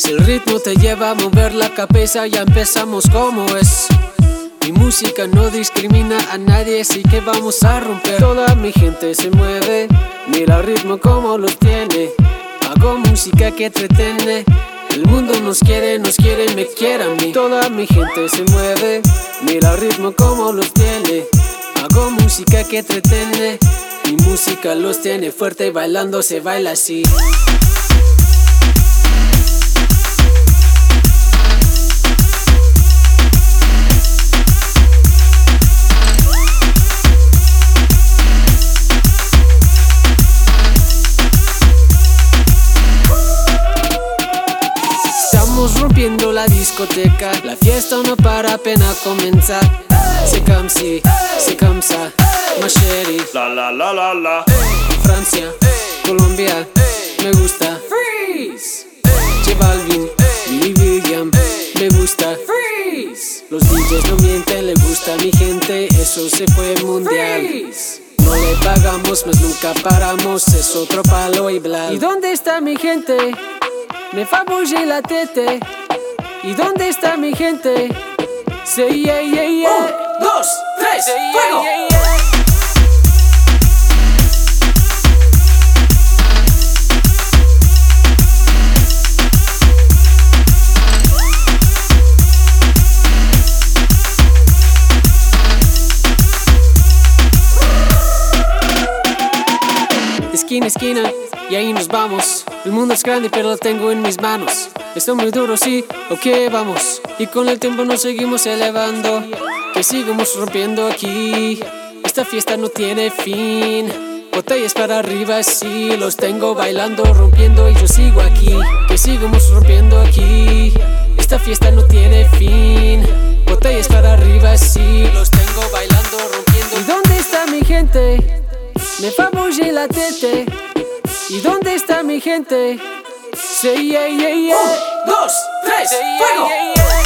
Si el ritmo te lleva a mover la cabeza, ya empezamos como es. Mi música no discrimina a nadie, así que vamos a romper. Toda mi gente se mueve, mira el ritmo como los tiene. Hago música que entretiene. El mundo nos quiere, me quiere a mí. Toda mi gente se mueve, mira el ritmo como los tiene. Hago música que entretiene. Mi música los tiene fuerte, bailando se baila así. Estamos rompiendo la discoteca, la fiesta no para apenas comenzar. C'est comme si, c'est comme ça, ma chérie. La la la la la. Francia, Colombia, me gusta. Freeze. J Balvin, Billy William, me gusta. Freeze. Los DJs no mienten, le gusta a mi gente, eso se fue mundial. Freeze. No le pagamos, mas nunca paramos, es otro palo y bla. ¿Y dónde está mi gente? Me fa bouger la tête. ¿Y dónde está mi gente? Say yeah, yeah, yeah. 1, 2, 3, fuego. Yeah, yeah. Esquina, esquina, y ahí nos vamos. El mundo es grande pero lo tengo en mis manos. Está muy duro, sí, ok, vamos. Y con el tiempo nos seguimos elevando, que sigamos rompiendo aquí. Esta fiesta no tiene fin. Botellas para arriba, sí, los tengo bailando, rompiendo y yo sigo aquí. Que sigamos rompiendo aquí. Esta fiesta no tiene fin. Botellas para arriba, sí, los tengo bailando, rompiendo. ¿Y dónde está mi gente? Me fa bouger la tête. ¿Y dónde está mi gente? Say yeah, yeah, yeah. 1, 2, 3, Say yeah, fuego. yeah, yeah.